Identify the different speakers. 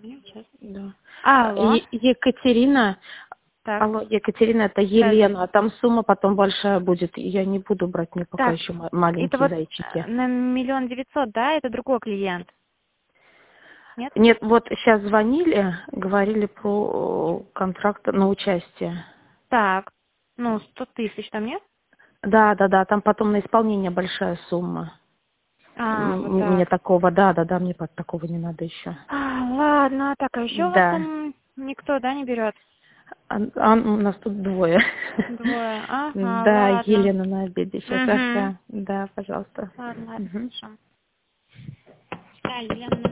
Speaker 1: Сейчас.
Speaker 2: Да.
Speaker 1: Алло.
Speaker 2: Екатерина.
Speaker 1: Так.
Speaker 2: Алло, Екатерина, это Елена. Там сумма потом большая будет. Я не буду брать, мне пока
Speaker 1: Так,
Speaker 2: еще
Speaker 1: это
Speaker 2: маленькие
Speaker 1: вот
Speaker 2: зайчики.
Speaker 1: на 1 900 000, да, это другой клиент? Нет?
Speaker 2: Нет, вот сейчас звонили, говорили про контракт на участие.
Speaker 1: Так, ну, 100 000 там нет?
Speaker 2: Да, там потом на исполнение большая сумма.
Speaker 1: Вот
Speaker 2: Мне
Speaker 1: так.
Speaker 2: такого, да, мне под такого не надо еще.
Speaker 1: Ладно, так, а еще у вас
Speaker 2: Да.
Speaker 1: там никто, да, не берет?
Speaker 2: У нас тут двое.
Speaker 1: Двое. Ага,
Speaker 2: Да,
Speaker 1: ладно.
Speaker 2: Елена на обеде сейчас.
Speaker 1: Угу.
Speaker 2: Ага. Да, пожалуйста.
Speaker 1: Ладно,
Speaker 2: Мгм.
Speaker 1: хорошо. Да, Елена.